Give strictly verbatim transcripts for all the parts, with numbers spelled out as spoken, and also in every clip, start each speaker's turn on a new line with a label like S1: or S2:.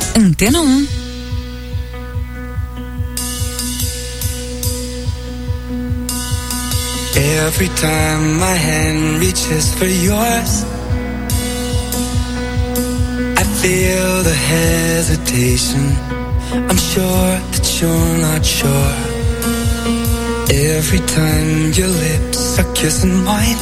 S1: Antena um.
S2: Every time my hand reaches for yours, I feel the hesitation. I'm sure that you're not sure. Every time your lips are kissing mine,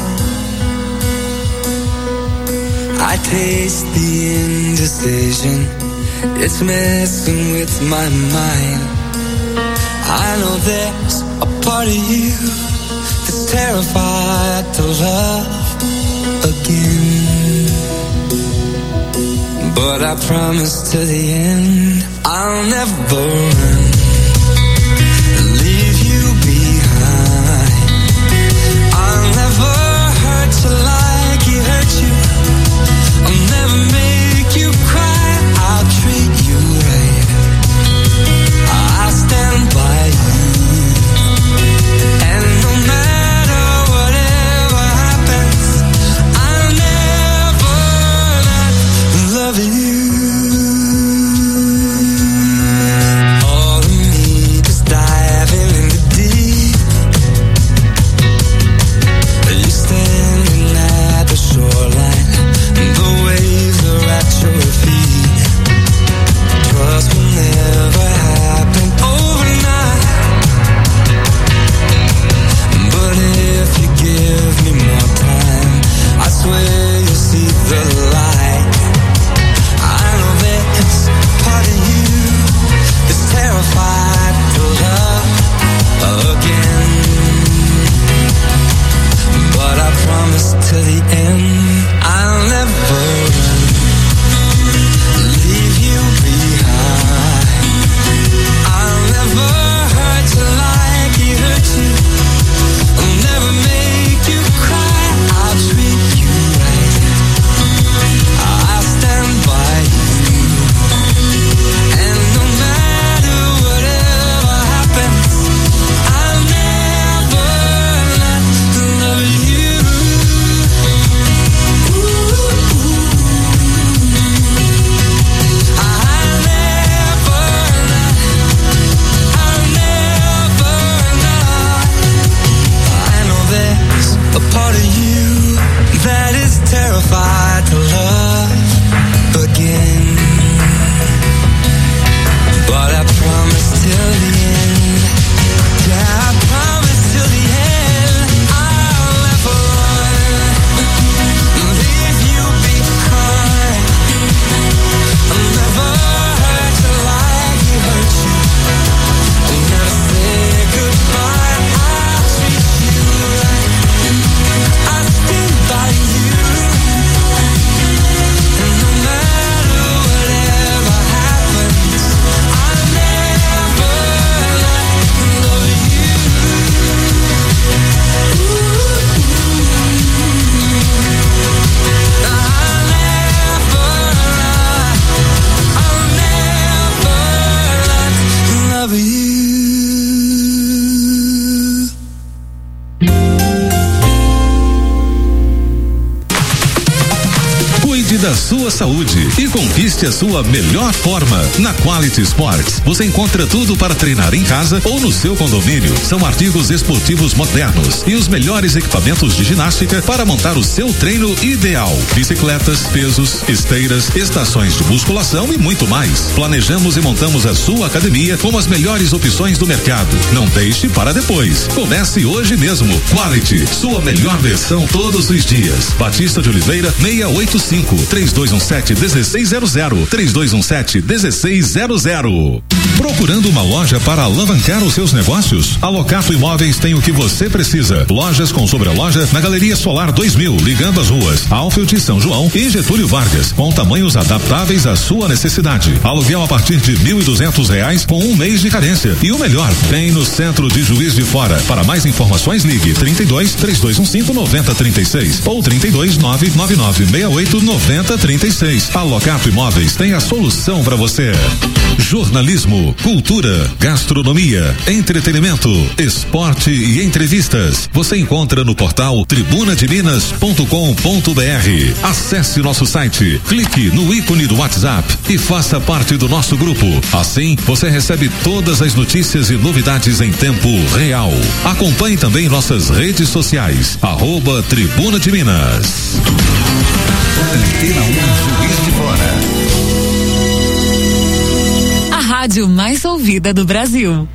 S2: I taste the indecision. It's messing with my mind. I know there's a part of you that's terrified to love again. But I promise to the end I'll never run, leave you behind. I'll never hurt you like he hurt you. I'll never make you cry. I'll treat you right. I'll stand by you. And no matter whatever happens, I'll never not love you. All of me is diving in the deep. You're standing at the shoreline, the waves are at your feet. Trust will never happen overnight, but if you give me more time, I swear you'll see the light. I know there's part of you that's terrified to love again, but I promise to the end I'll never run, leave you behind. I'll never hurt you like he hurt you. I'll never make you cry. I'll treat you right. I'll stand by you. And no matter whatever happens, I'll never not love you. I'll never not, I'll never not. I know there's a part of you that is terrified to love again, but I promise till the end, yeah, I promise till the end, I'll never run, leave you behind. I'll never hurt you like he hurt you. I'll never say goodbye. I'll treat you right. I'll stand by you. And no matter whatever happens, I'll never not love you. I'll never not, I'll never not love you.
S3: Cuide da sua saúde e conquiste a sua melhor forma. Na Quality Sports, você encontra tudo para treinar em casa ou no seu condomínio. São artigos esportivos modernos e os melhores equipamentos de ginástica para montar o seu treino ideal. Bicicletas, pesos, esteiras, estações de musculação e muito mais. Planejamos e montamos a sua academia com as melhores opções do mercado. Não deixe para depois. Comece hoje mesmo. Quality, sua melhor versão todos os dias. Batista de Oliveira, seiscentos e oitenta e cinco, três dois um sete, um seis zero zero, três dois um sete, um seis zero zero. Procurando uma loja para alavancar os seus negócios? A Locato Imóveis tem o que você precisa. Lojas com sobreloja na Galeria Solar dois mil, ligando as ruas Alfield e São João e Getúlio Vargas, com tamanhos adaptáveis à sua necessidade. Aluguel a partir de mil e duzentos reais com um mês de carência. E o melhor, bem no centro de Juiz de Fora. Para mais informações, ligue trinta e dois, três dois um cinco, nove zero três seis ou trinta e dois, nove nove nove, seis oito, nove zero noventa, trinta e seis. A Locap Imóveis tem a solução para você. Jornalismo, cultura, gastronomia, entretenimento, esporte e entrevistas. Você encontra no portal tribuna de minas ponto com ponto br. Acesse nosso site, clique no ícone do WhatsApp e faça parte do nosso grupo. Assim, você recebe todas as notícias e novidades em tempo real. Acompanhe também nossas redes sociais, arroba Tribuna de Minas.
S1: Antena um, Juiz de Fora.
S4: A rádio mais ouvida do Brasil.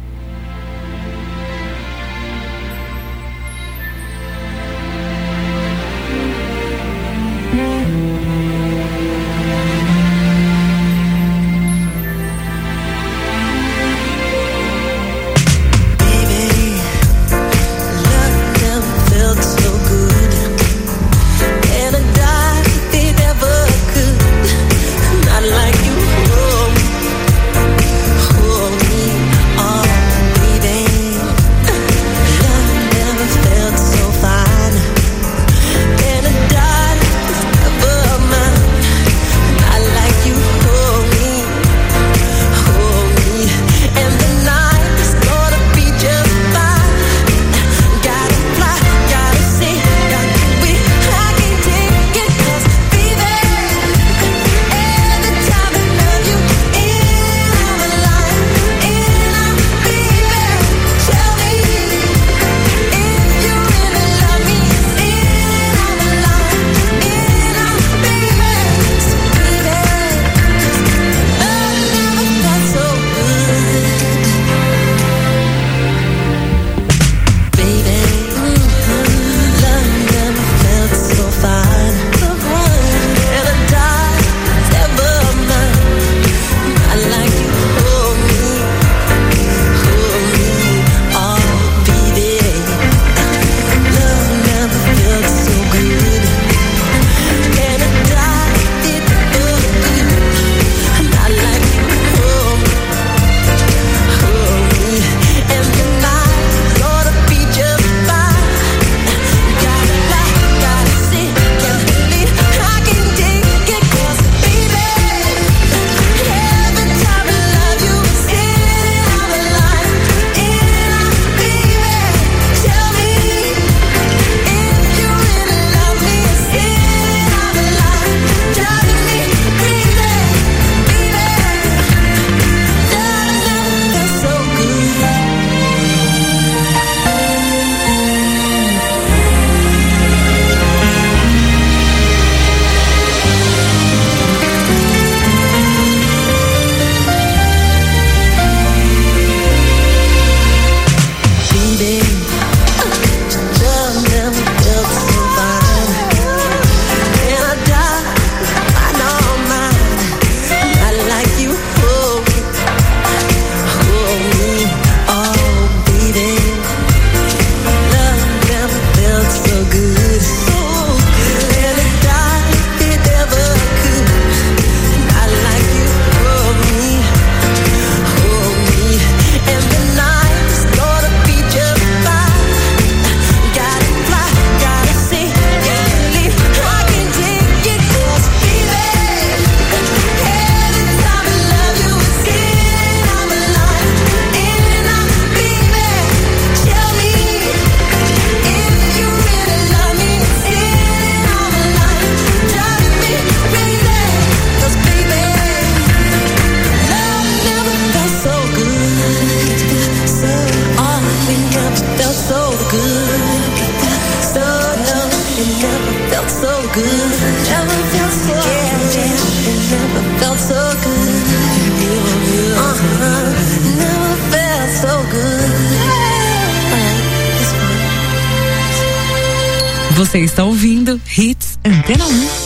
S4: Você está ouvindo Hits Antena um.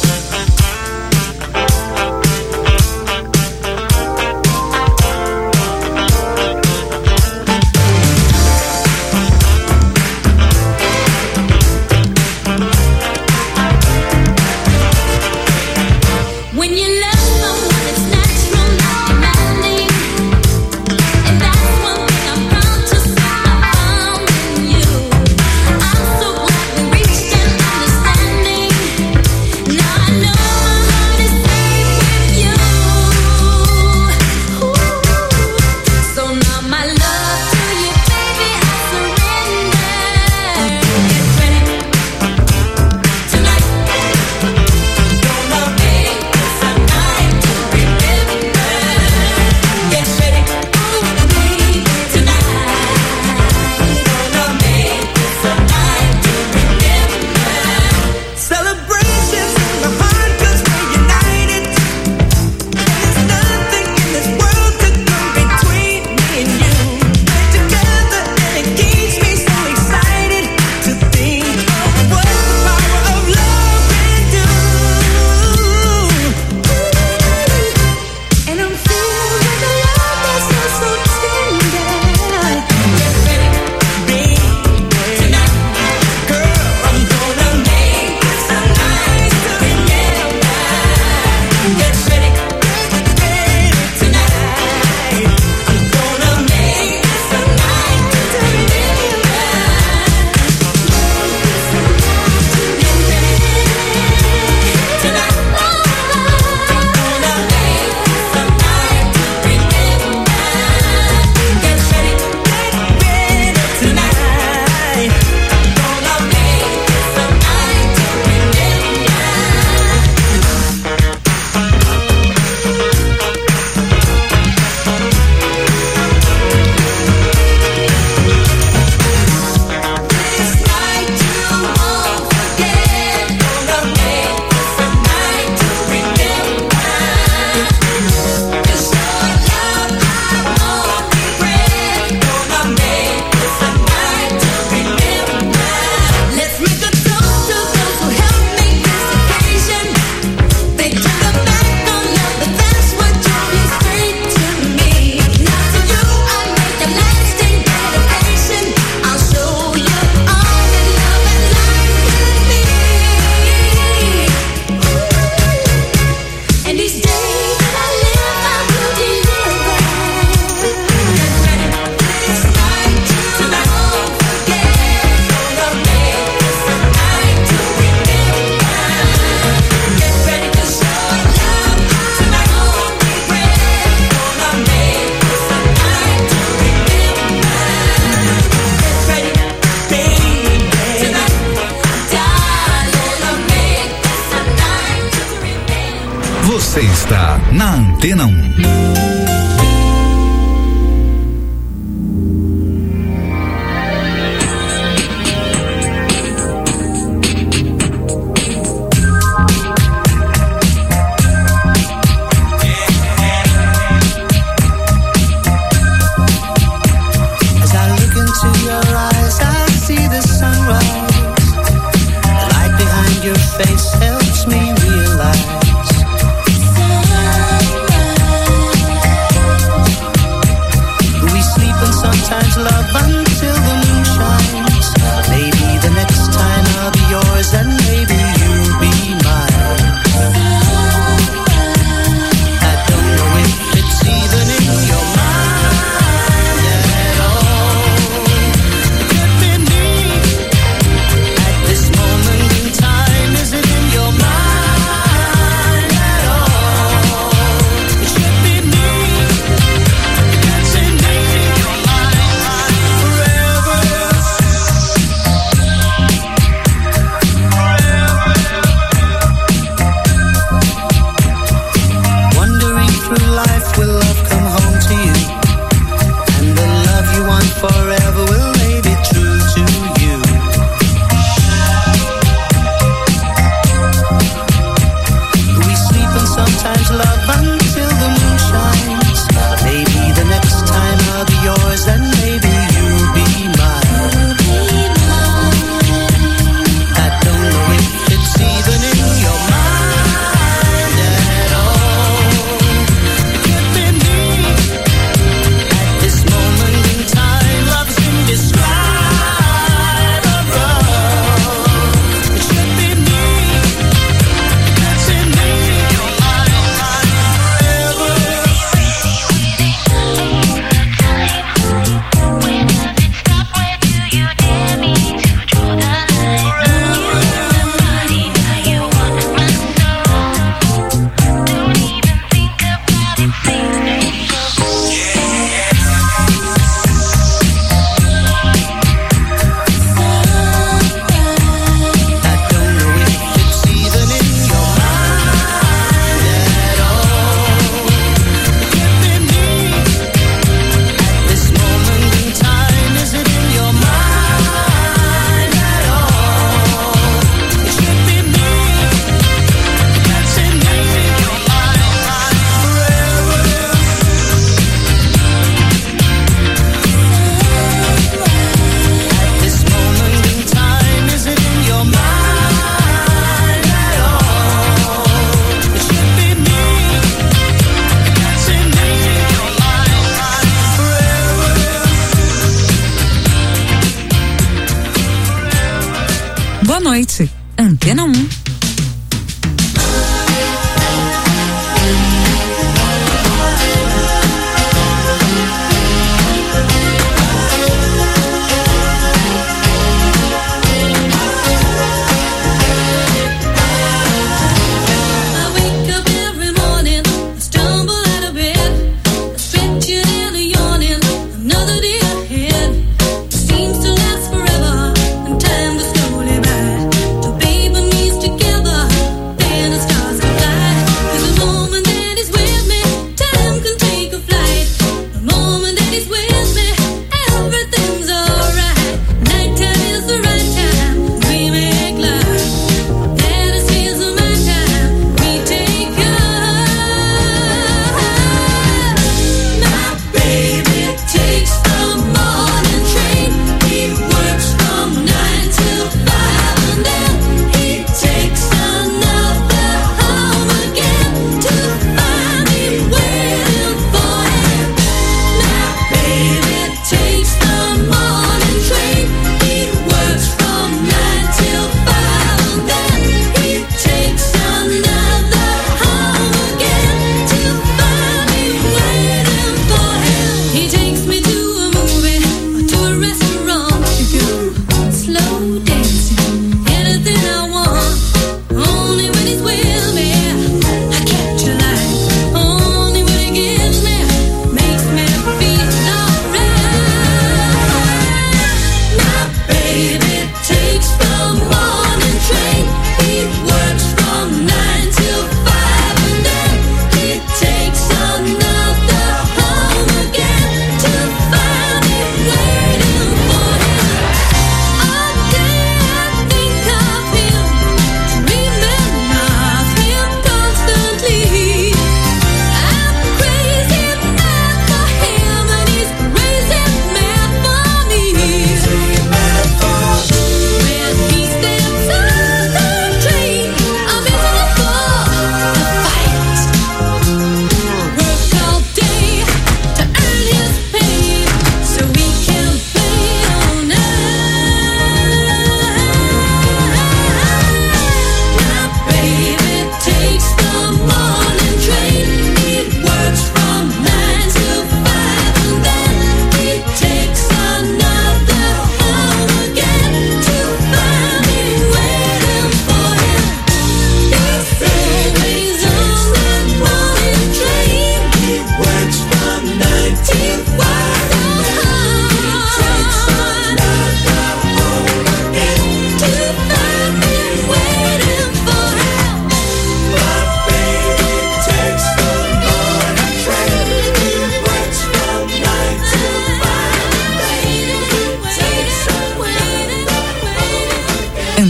S5: Now
S1: Você está na Antena um.
S5: Face helps me realize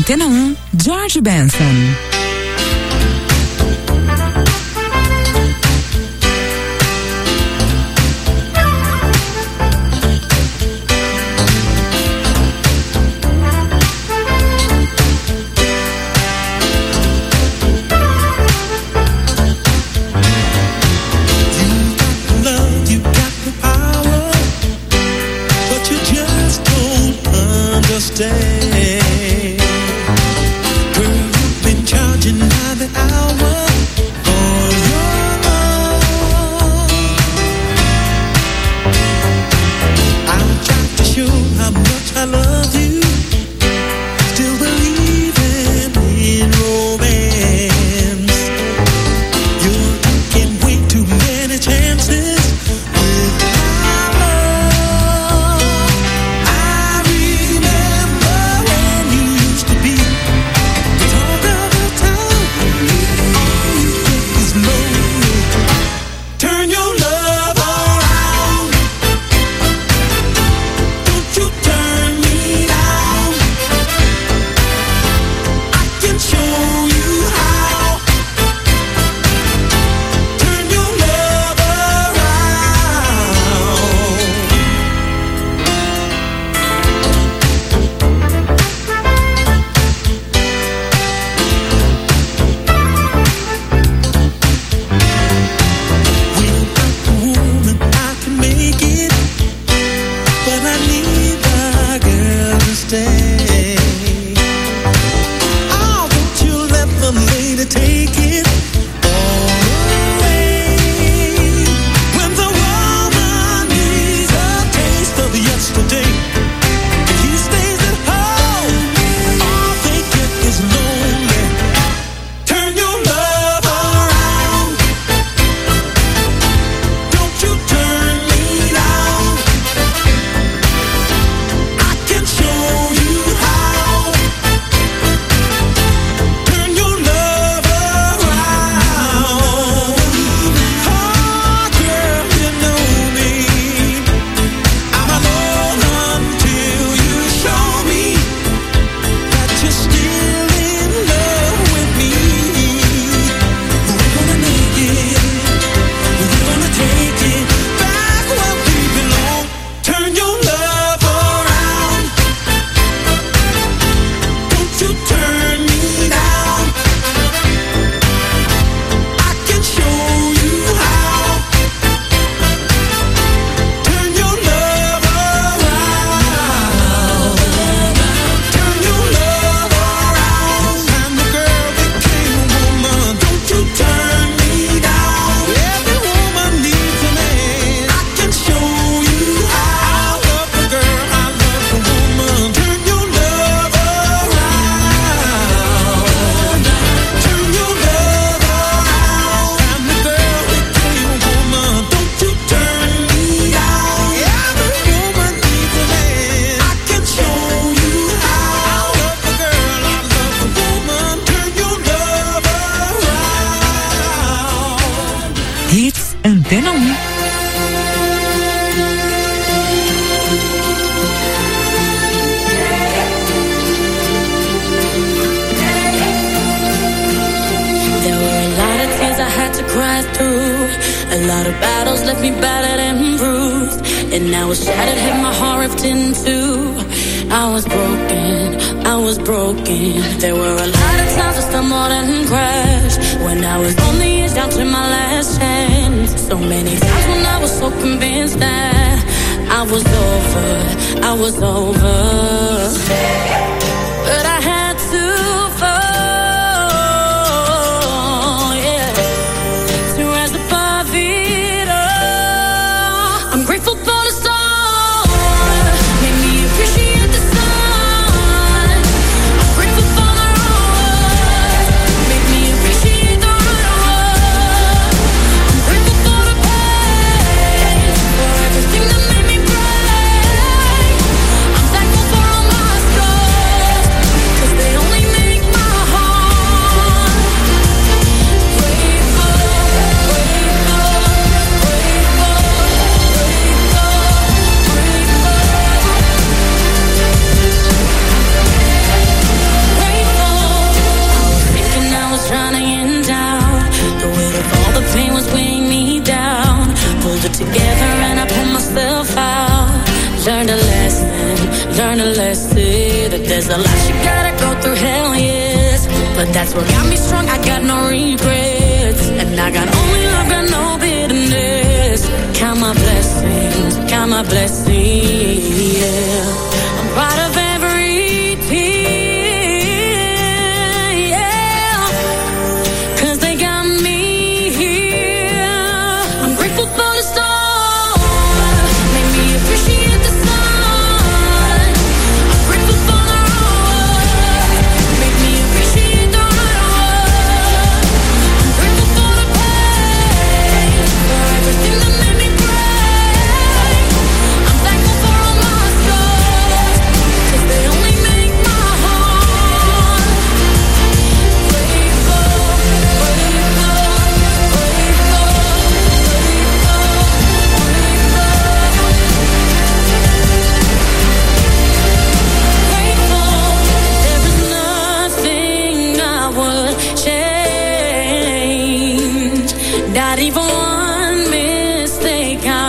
S4: Antena um, George Benson. Antena um.
S5: Cry through a lot of battles, left me battered and bruised, and I was shattered, had my heart ripped in two. I was broken, I was broken. There were a lot of times I stumbled and crashed when I was on the edge, down to my last chance. So many times when I was so convinced that I was over, I was over, but I had to fall.
S2: Thank you.
S5: There's a lot you gotta go through, hell yes. But that's what got me strong, I got no regrets. And I got only love, got no bitterness. Count my blessings, count my blessings, yeah. I'm proud of every tear, yeah. Cause they got me here. I'm grateful for the storm, made me appreciate the sun. I'm grateful for the road, made me appreciate the road. I'm grateful for the pain, for everything that made me brave. I'm thankful for all my scars, cause they only make my heart grateful, grateful, grateful, there is nothing I would change, not even one mistake I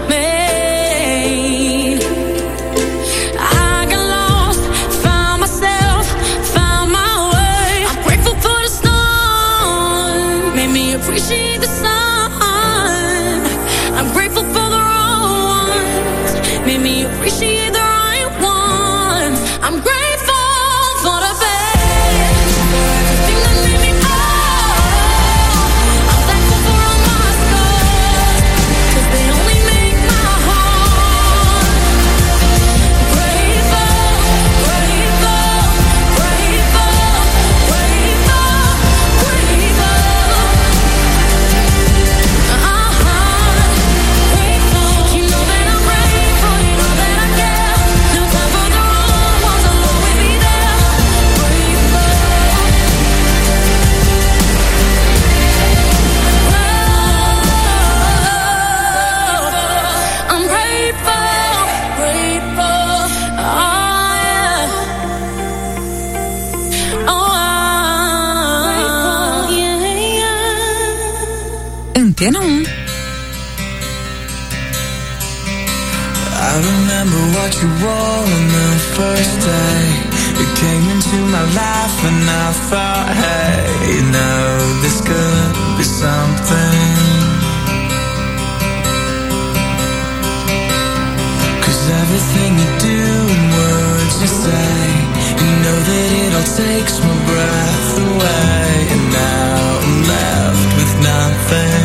S5: made. I got lost, found myself, found my way. I'm grateful for the storm, made me appreciate the sun. I'm grateful for the wrong ones, made me appreciate the right ones. I'm grateful for the bad, for everything that made me whole. I'm thankful for all my scars, cause they only make my heart grateful, grateful, grateful, grateful, grateful. Uh-huh, grateful. You know that I'm grateful, you know that I care. No time for the wrong ones, I'll always be there. Grateful. I'm grateful, grateful, oh yeah, oh yeah, yeah.
S4: Antena um.
S2: I remember what you wore on the first day. You came into my life and I thought, hey, you know, this could be something. Cause everything you do and words you say, you know that it all takes my breath away. And now I'm left with nothing.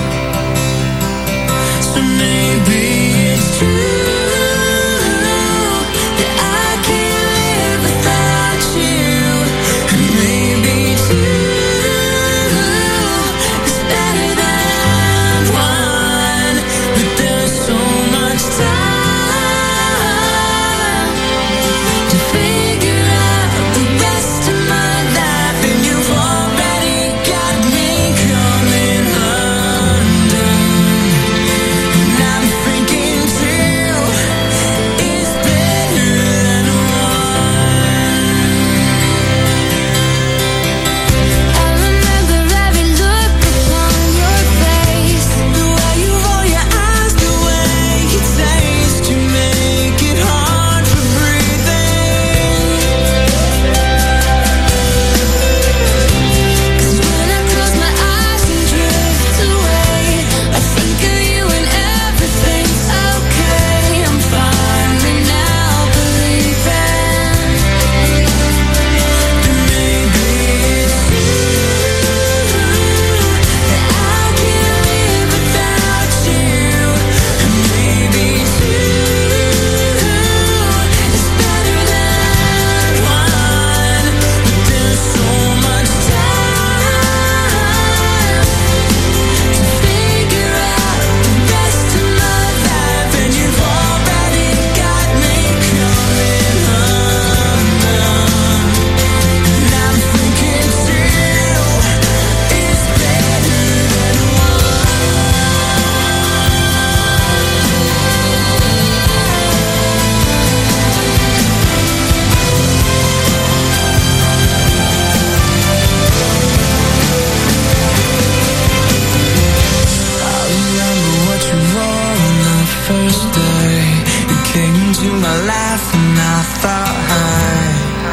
S2: So maybe it's true that I can't live without you. And maybe two is better than one. But there's so much time to figure out the rest of my life. And you've already got me coming undone. And I'm thinking two is better than one. I remember every look upon your face, the way you roll your eyes, the way you taste. You make it hard for breathing. Cause when I close my eyes and drift away, I think of you and everything's okay. I'm finally now believing that maybe it's true that I can't live without you. And maybe two is better than one. But there's so much time to figure out the rest of my life. And you've already got me coming undone. And I'm thinking two is better than I remember what you wore on the first day. You came into my life and I thought, hi,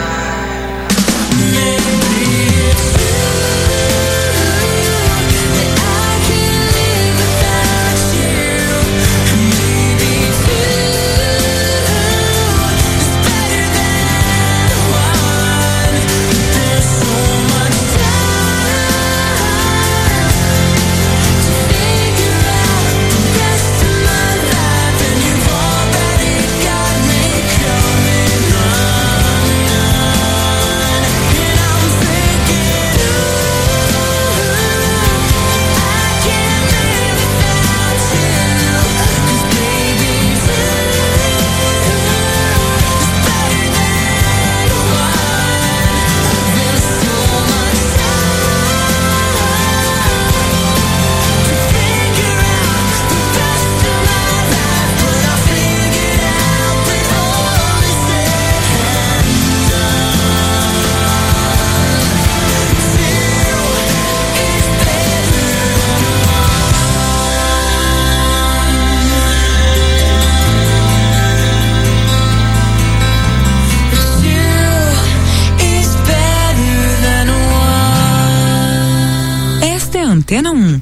S4: Antena um.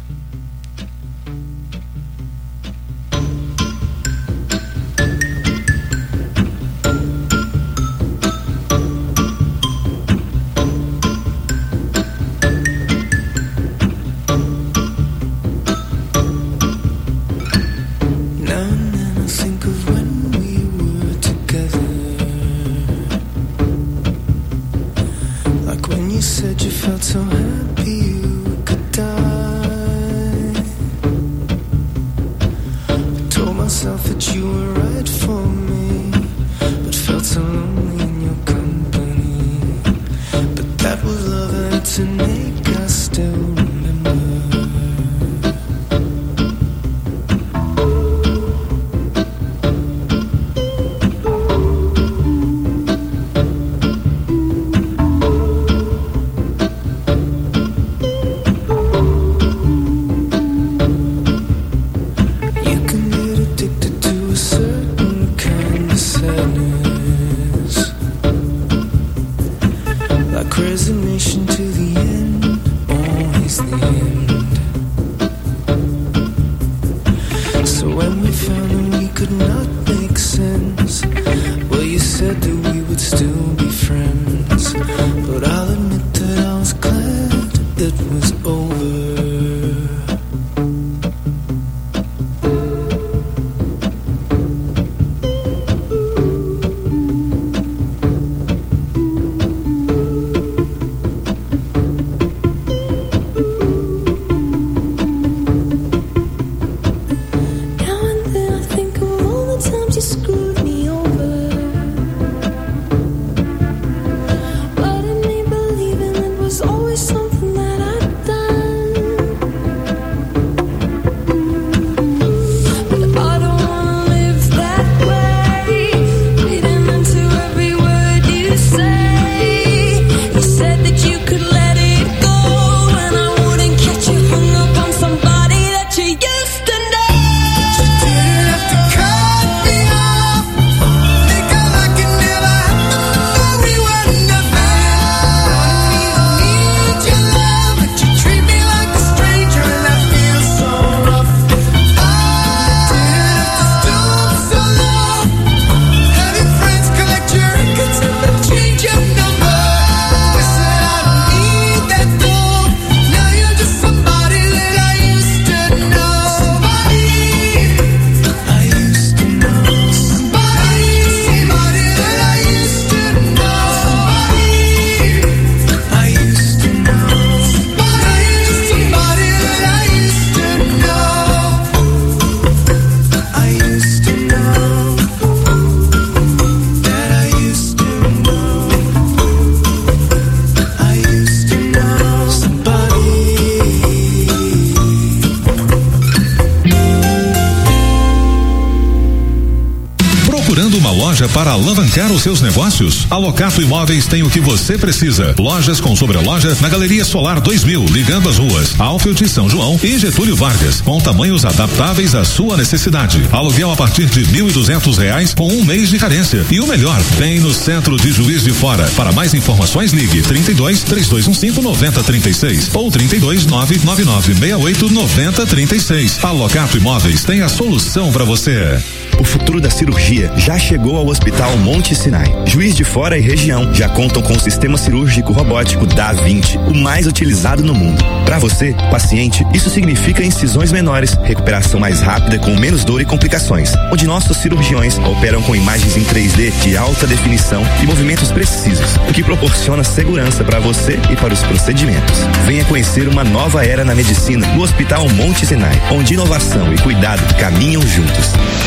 S3: Para alavancar os seus negócios, a Locato Imóveis tem o que você precisa. Lojas com sobreloja na Galeria Solar dois mil, ligando as ruas Alfield, São João e Getúlio Vargas, com tamanhos adaptáveis à sua necessidade. Aluguel a partir de mil e duzentos reais com um mês de carência. E o melhor, tem no centro de Juiz de Fora. Para mais informações, ligue trinta e dois, três dois um cinco, nove zero três seis ou trinta e dois, nove nove nove seis oito, nove zero três seis. A Locato Imóveis tem a solução para você.
S6: O futuro da cirurgia já chegou ao Hospital Monte Sinai. Juiz de Fora e região já contam com o sistema cirúrgico robótico Da Vinci, o mais utilizado no mundo. Para você, paciente, isso significa incisões menores, recuperação mais rápida com menos dor e complicações, onde nossos cirurgiões operam com imagens em três D de alta definição e movimentos precisos, o que proporciona segurança para você e para os procedimentos. Venha conhecer uma nova era na medicina no Hospital Monte Sinai, onde inovação e cuidado caminham juntos.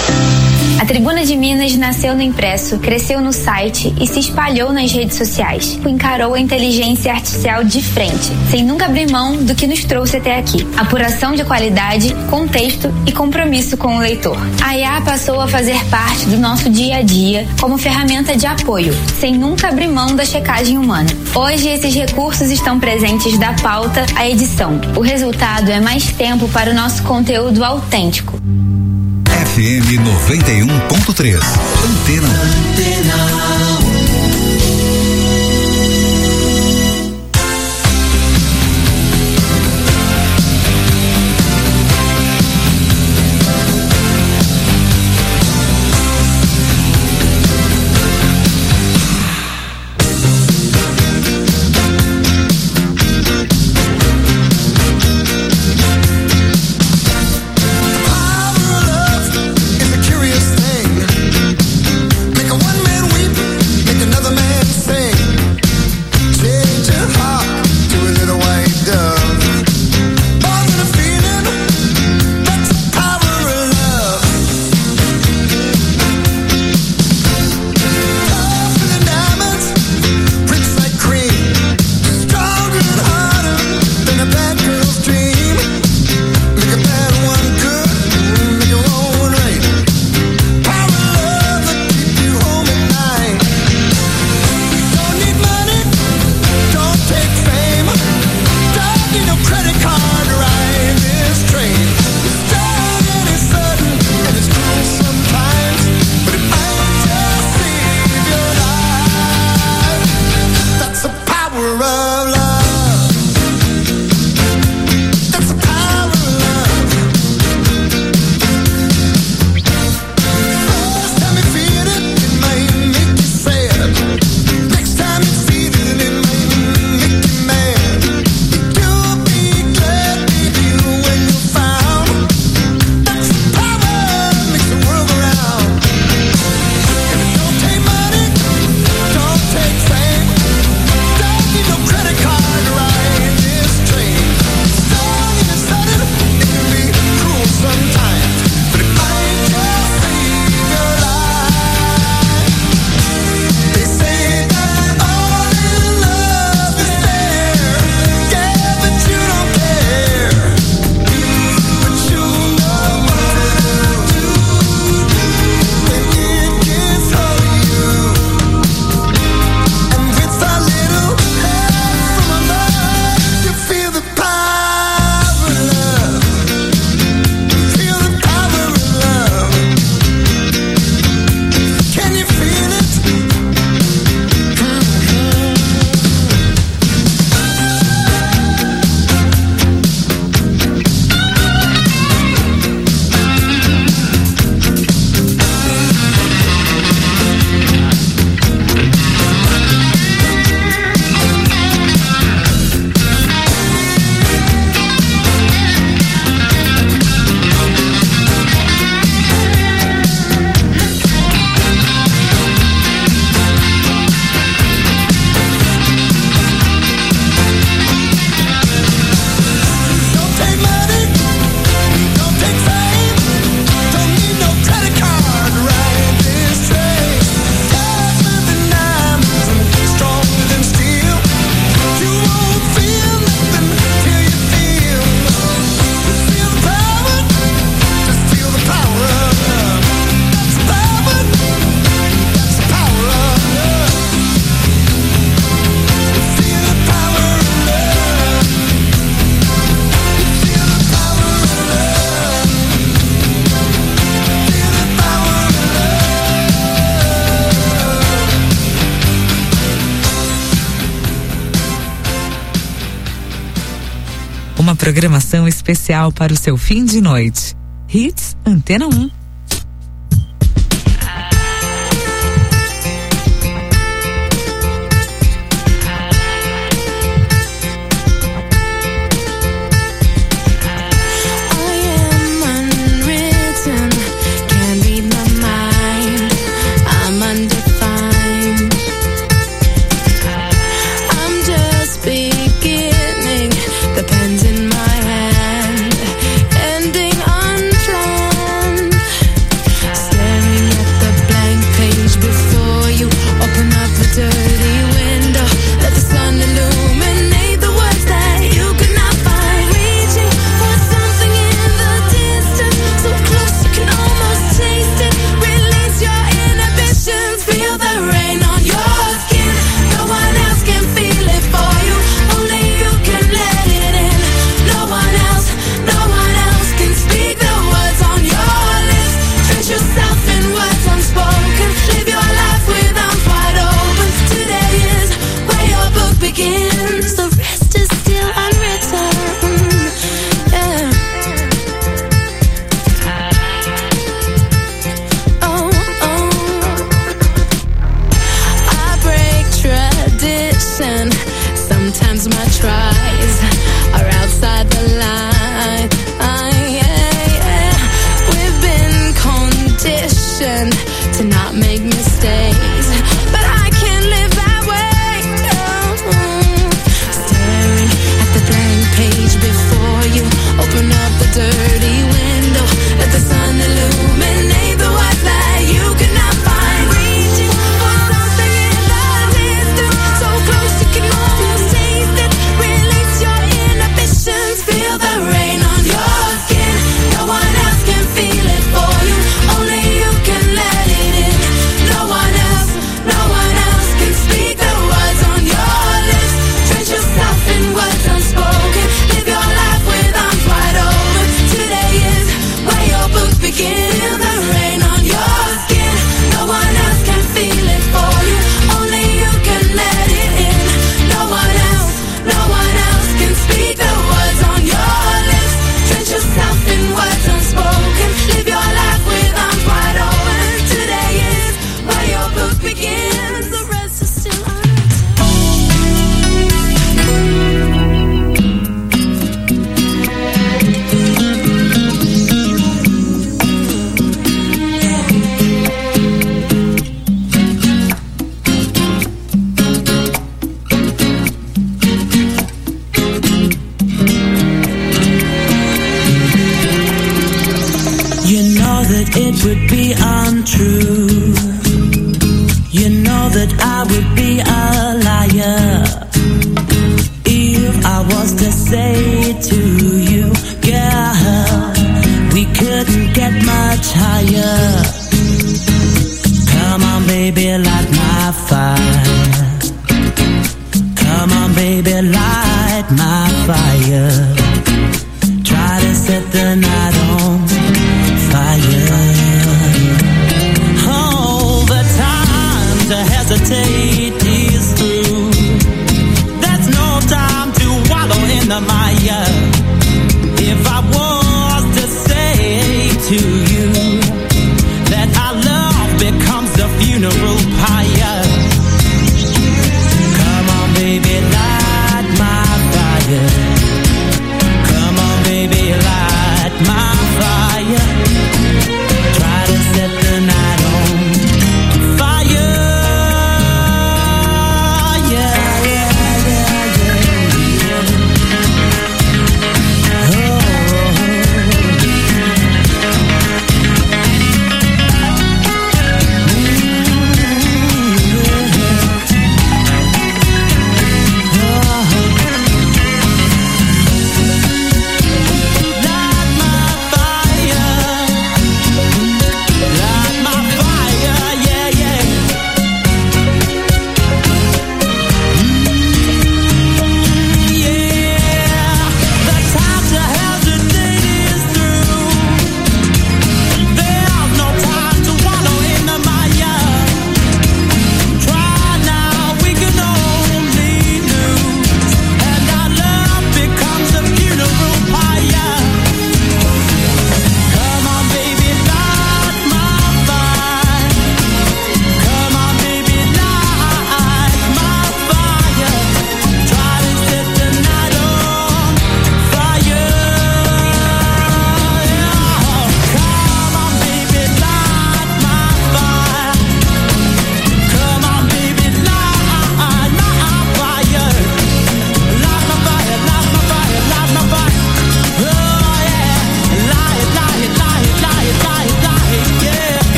S7: A Tribuna de Minas nasceu no impresso, cresceu no site e se espalhou nas redes sociais. Encarou a inteligência artificial de frente, sem nunca abrir mão do que nos trouxe até aqui. Apuração de qualidade, contexto e compromisso com o leitor. A I A passou a fazer parte do nosso dia a dia como ferramenta de apoio, sem nunca abrir mão da checagem humana. Hoje, esses recursos estão presentes da pauta à edição. O resultado é mais tempo para o nosso conteúdo autêntico.
S1: F M noventa e um ponto três. Antena. Antena.
S4: Uma programação especial para o seu fim de noite. Hits Antena um.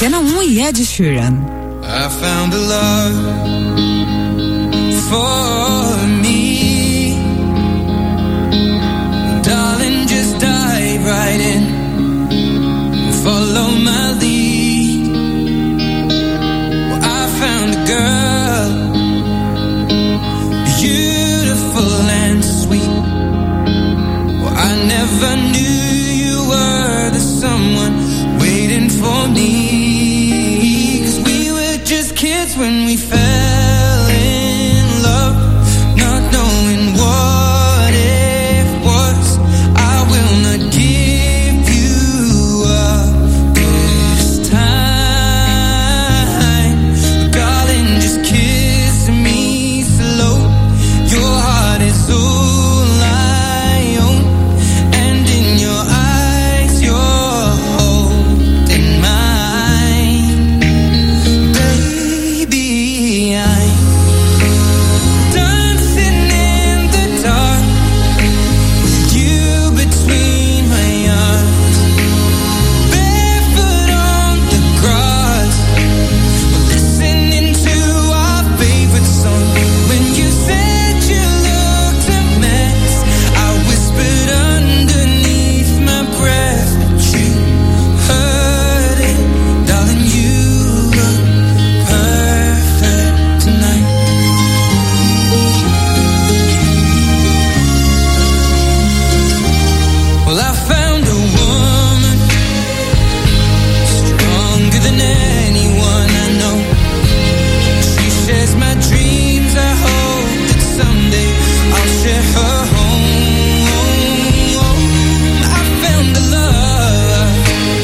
S4: Antena um e Ed Sheeran.
S2: I found a love for me. Darling, just dive right in. Follow my lead. Well, I found a girl, beautiful and sweet. Well, I never knew you were the someone waiting for me. 'Cause we were just kids when we fell in love, not knowing what it was. I will not give you up this time, darling, just kiss me slow. Your heart is all I own, and in your eyes you're holding mine. Baby, I'm dancing in the dark, you between my arms, barefoot on the grass, listening to our favorite song. When you said you looked a mess, I whispered underneath my breath that you heard it. Darling, you look perfect tonight. Well, I found a woman stronger than anyone I know. She shares my dreams. I hope that someday I'll share her home. I found a love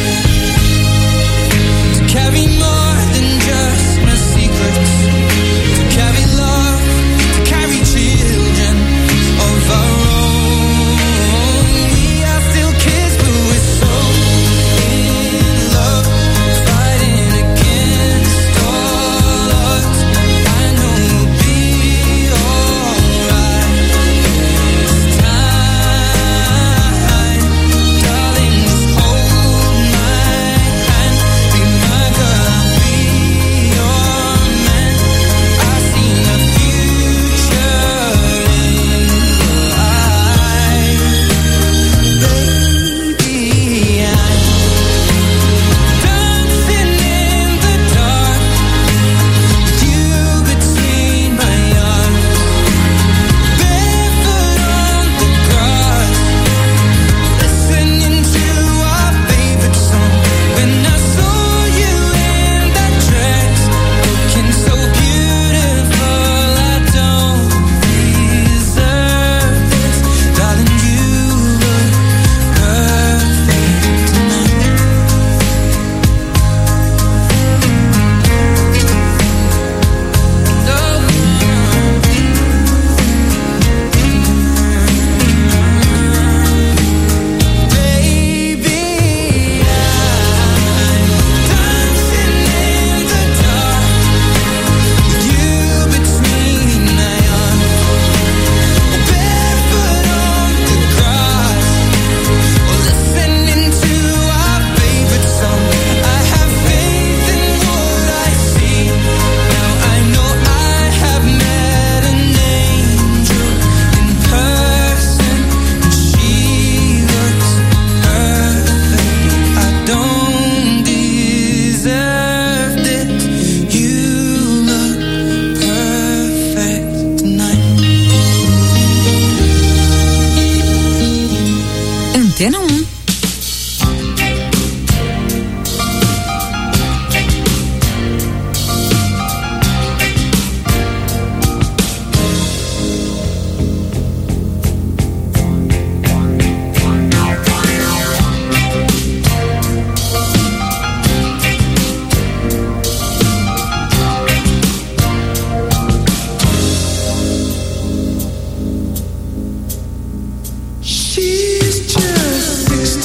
S2: to carry more than just my secrets, to carry love, to carry children of our own. We are still kids, but we're so in love, fighting against all odds. I know we'll be alright this time, darling, just hold my hand, be my girl, I'll be your man. I see my future in your eyes. Baby, I'm dancing in the dark, you between my arms, barefoot on the grass, listening to our favorite song. When I saw you in that dress, looking so beautiful, I don't deserve this. Darling, you look perfect tonight. Baby, I'm dancing in the dark, you between my arms, barefoot on the grass, listening to our favorite song. I have faith in what I see. Now I know I have met an angel in person, and she looks perfect. I don't deserve this. You look perfect tonight.
S4: Antena um.
S2: She's just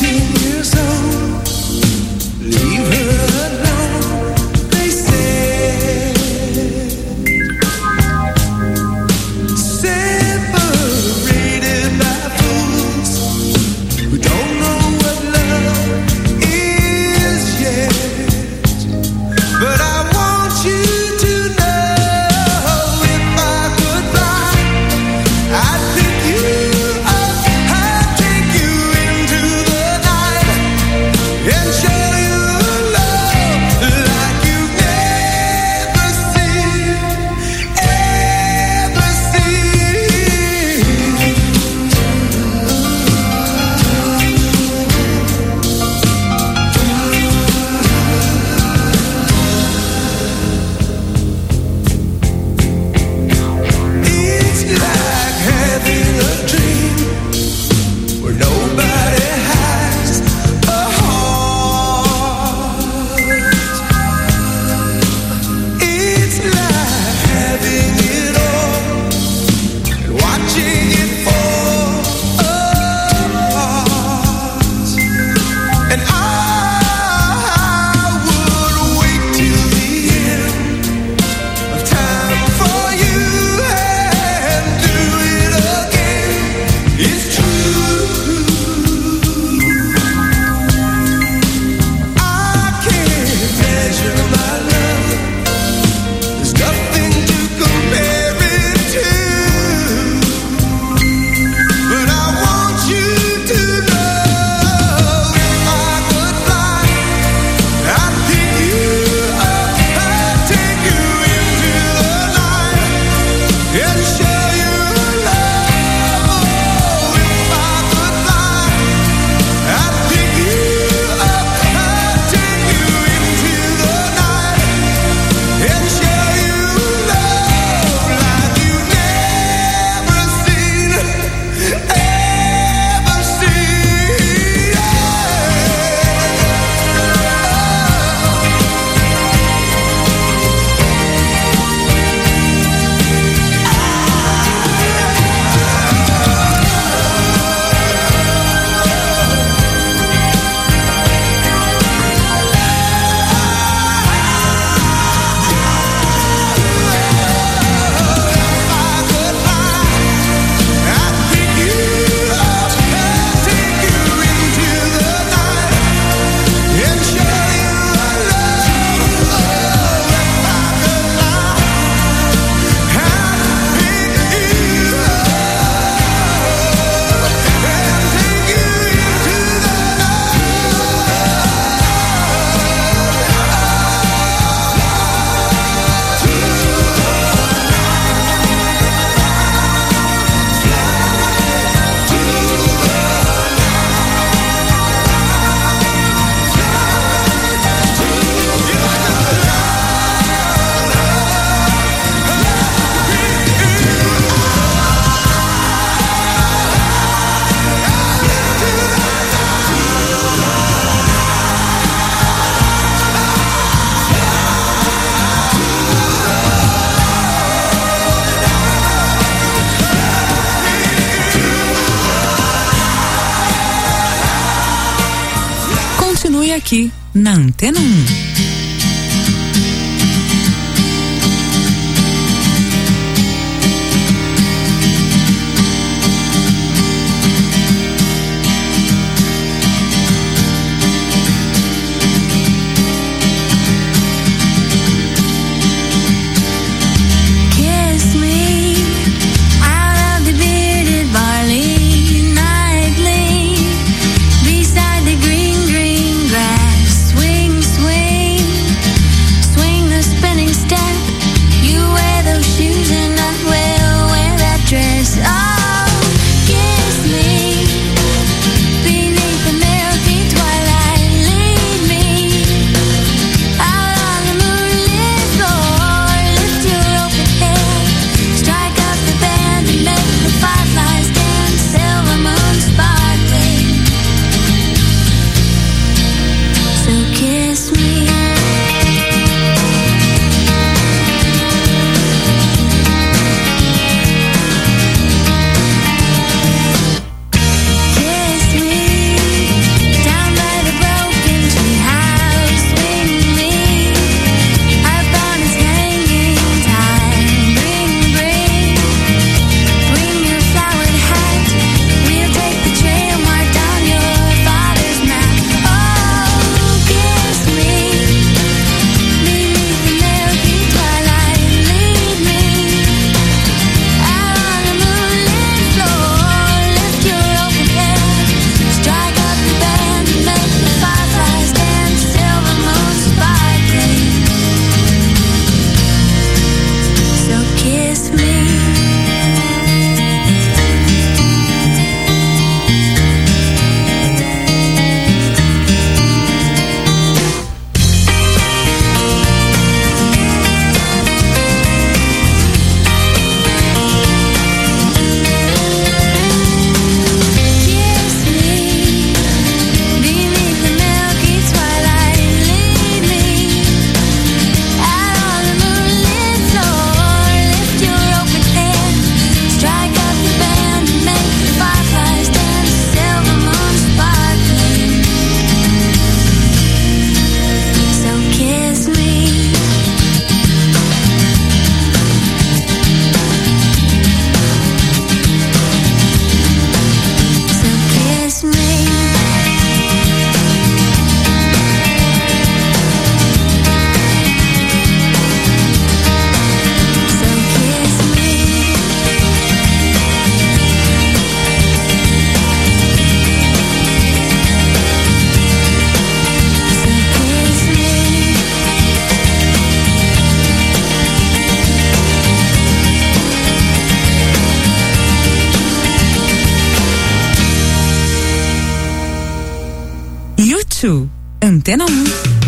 S4: Continue aqui na Antena um. Antena um.